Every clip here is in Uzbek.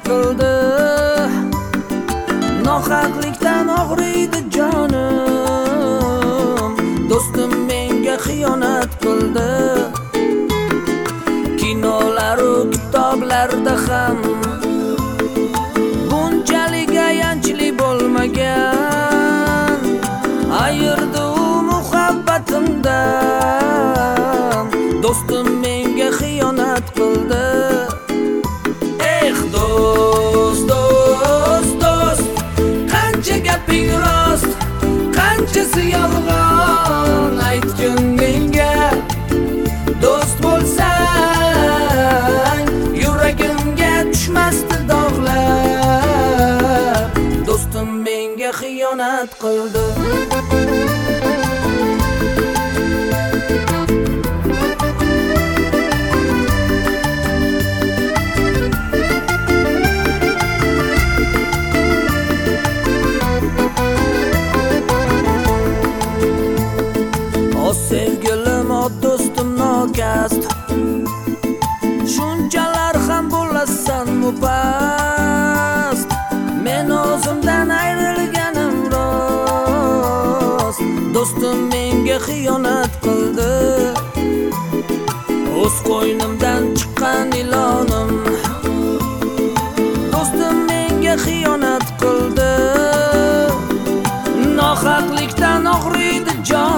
qildi. Nohaqlikdan og'riydi jonim, do'stim menga xiyonat qildi. Kinolar u kitoblarda ham bunchalik ayanchli bo'lmagan. Ayirdi u muhabbatimdan, do'stim menga xiyonat qildi. Do'st, do'st, do'st, qancha gaping rost, qanchasi yolg'on aytgin menga. Do'st bo'lsang, yuragimga tushmasdi dog'lar. Do'stim menga xiyonat qildi. Sevgilim, o do'stim nokast, shunchalar ham bo'lasanmi past. Men o'zimdan ayrilganim rost, do'stim menga xiyonat qildi. O'z qo'ynimdan chiqqan ilonim, do'stim menga xiyonat qildi. Nohaqlikdan og'riydi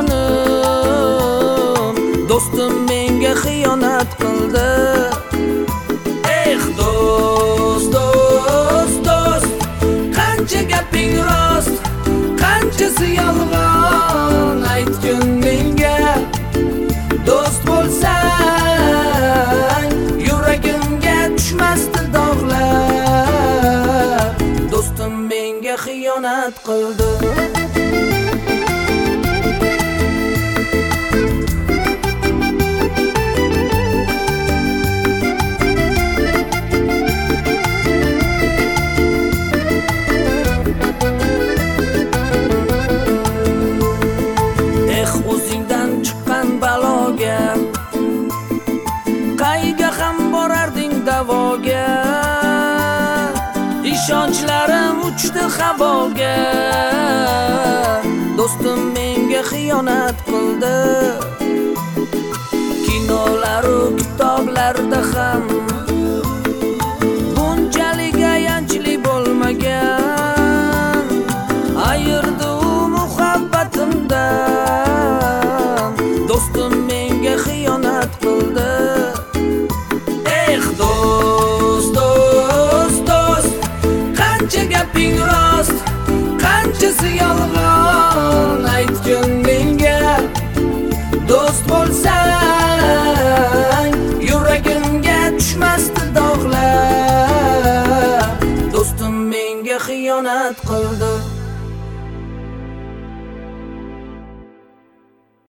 jonim, do'stim menga xiyonat qildi. Do'st, do'st, do'st, qancha gaping rost, qanchasi yolg'on aytgin menga. Do'st bo'lsang, yuragimga tushmasdi dog'lar. Do'stim menga xiyonat qildi. O'zingdan chiqqan baloga, qayga ham borarding davoga. Ishonchlarim uchdi havoga, do'stim menga xiyonat qildi. Kinolar u kitoblarda ham bunchalik ayanchli bo'lmagan. Ayirdi u muhabbatimdan, do'stim menga xiyonat qildi. Do'st, do'st, do'st, qancha gaping rost, qanchasi yolg'on aytgin menga. Do'st bo'lsang, yuragimga tushmasdi dog'lar. Do'stim menga xiyonat qildi.